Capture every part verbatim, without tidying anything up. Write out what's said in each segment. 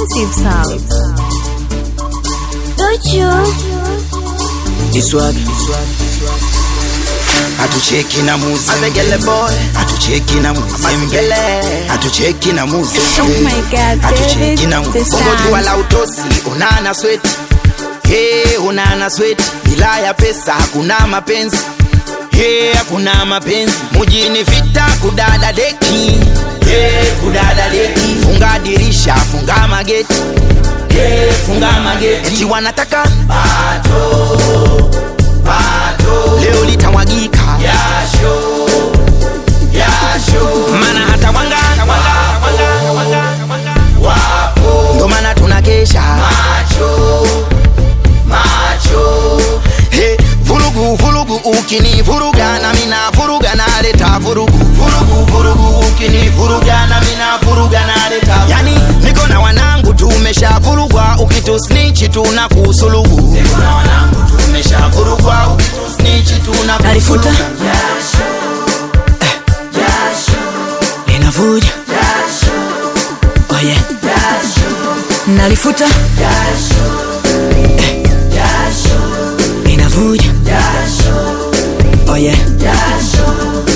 Expensive sound. Don't you? Iswag, atucheki na muzi Amegele boy, atucheki na muzi Amegele, atucheki na muzi Oh my God, atucheki na muzi Ungotu wala utosi, unana sweat Hey, unana sweat Bila ya pesa, hakuna mapenzi Hey, hakuna mapenzi Mujini vita, kudada deki Hey, kudada deki Funga dirisha, funga mageti Hey, funga mageti Eti wanataka Bato Bato Leo litawagika Yasho Yasho Mana hata wanga Wanga Wanga Wanga Wanga Wapo Ndo mana tunakesha Macho Macho Hey, vurugu vurugu ukini vuruga na mina vuruga na leta vurugu Vurugu vurugu ukini vuruga na mina vuruga na leta Yani niko na wanangu tumesha vurugwa ukitu snitch tuna kusulugu Niko na wanangu tumesha vurugwa ukitu snitch tuna Nalifuta Jasho eh. Jasho Linavuja Jasho Oh yeah Jasho Nalifuta Jasho eh. Jasho Linavuja Jasho Oh yeah Jasho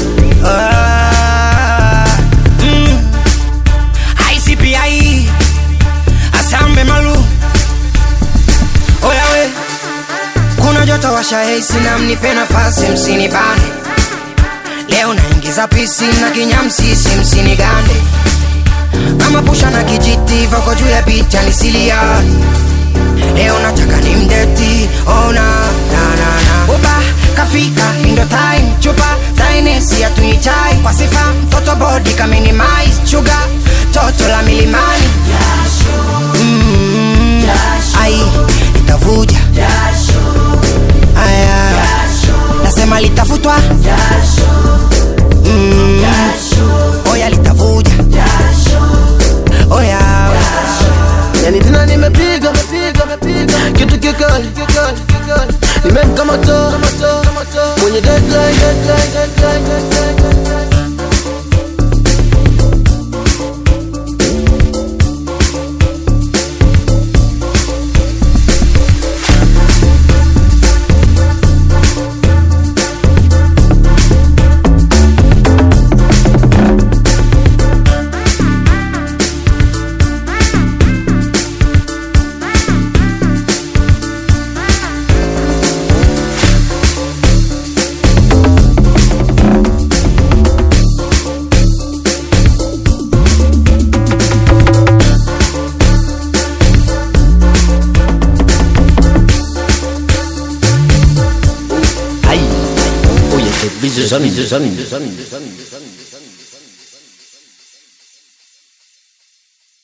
uh, mm. I C P I Asambe malu Oya we Kuna joto washa hesi na mnipe nafasi msini bane Leo naingiza pisi na kinyamsisi msini gande Kama pusha na kijiti voko juu ya picha nisilia Leo nataka ni mdeti Oh na na na na Uba kafika indo time Chupa zainesi ya tuichai Kwa sifa mtoto body kaminimize Sugar toto la milimani Jasho mm, Jasho Ai litavuja Jasho Aya Jasho Nasema litafutwa Jasho mm, Jasho Oya litavuja Jasho Oya Yani tena nimepiga mepiga mepiga kitu kikali kikali kikali nimemkamata kwenye deadline deadline deadline deadline Aïe, oh y'a cette bise,